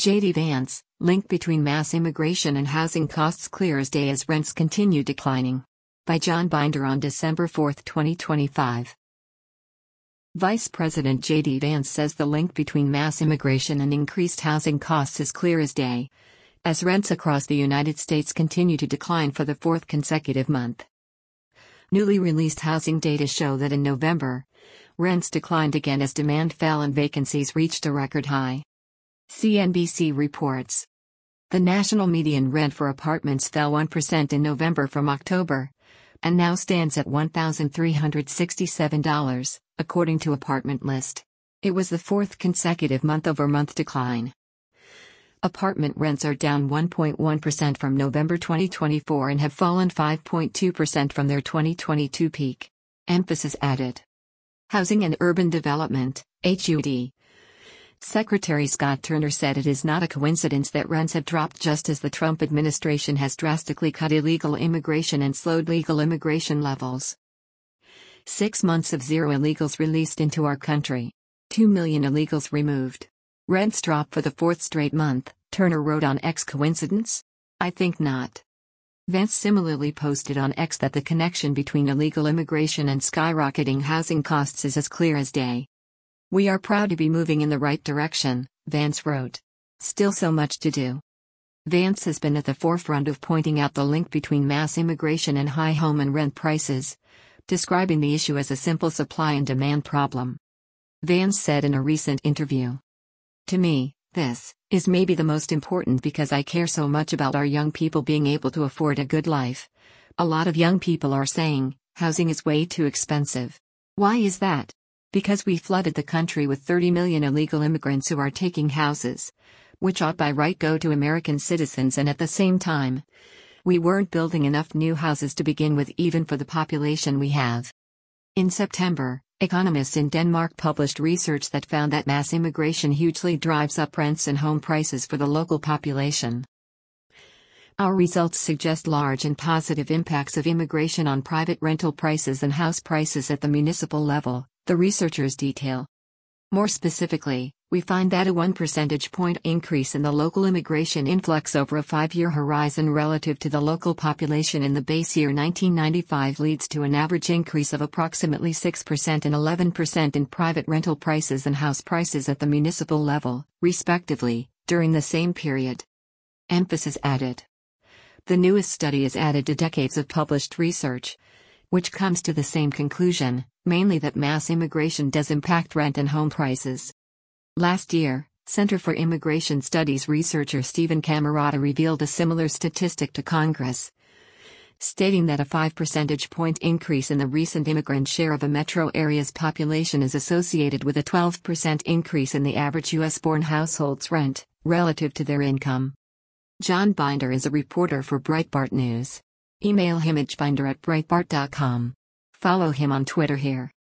J.D. Vance, link between mass immigration and housing costs clear as day as rents continue declining. By John Binder on December 4, 2025. Vice President J.D. Vance says the link between mass immigration and increased housing costs is clear as day, as rents across the United States continue to decline for the fourth consecutive month. Newly released housing data show that in November, rents declined again as demand fell and vacancies reached a record high. CNBC reports. The national median rent for apartments fell 1% in November from October, and now stands at $1,367, according to Apartment List. It was the fourth consecutive month-over-month decline. Apartment rents are down 1.1% from November 2024 and have fallen 5.2% from their 2022 peak. Emphasis added. Housing and Urban Development, HUD. Secretary Scott Turner said it is not a coincidence that rents have dropped just as the Trump administration has drastically cut illegal immigration and slowed legal immigration levels. 6 months of zero illegals released into our country. 2 million illegals removed. Rents drop for the fourth straight month, Turner wrote on X. Coincidence? I think not. Vance similarly posted on X that the connection between illegal immigration and skyrocketing housing costs is as clear as day. We are proud to be moving in the right direction, Vance wrote. Still so much to do. Vance has been at the forefront of pointing out the link between mass immigration and high home and rent prices, describing the issue as a simple supply and demand problem. Vance said in a recent interview, "To me, this is maybe the most important because I care so much about our young people being able to afford a good life. A lot of young people are saying, housing is way too expensive. Why is that? Because we flooded the country with 30 million illegal immigrants who are taking houses, which ought by right go to American citizens, and at the same time, we weren't building enough new houses to begin with even for the population we have." In September, economists in Denmark published research that found that mass immigration hugely drives up rents and home prices for the local population. Our results suggest large and positive impacts of immigration on private rental prices and house prices at the municipal level, the researchers detail. More specifically, we find that a 1 percentage point increase in the local immigration influx over a 5-year horizon relative to the local population in the base year 1995 leads to an average increase of approximately 6% and 11% in private rental prices and house prices at the municipal level, respectively, during the same period. Emphasis added. The newest study is added to decades of published research, which comes to the same conclusion, mainly that mass immigration does impact rent and home prices. Last year, Center for Immigration Studies researcher Stephen Camarota revealed a similar statistic to Congress, stating that a 5 percentage point increase in the recent immigrant share of a metro area's population is associated with a 12% increase in the average U.S.-born household's rent, relative to their income. John Binder is a reporter for Breitbart News. Email him at binder@breitbart.com. Follow him on Twitter here.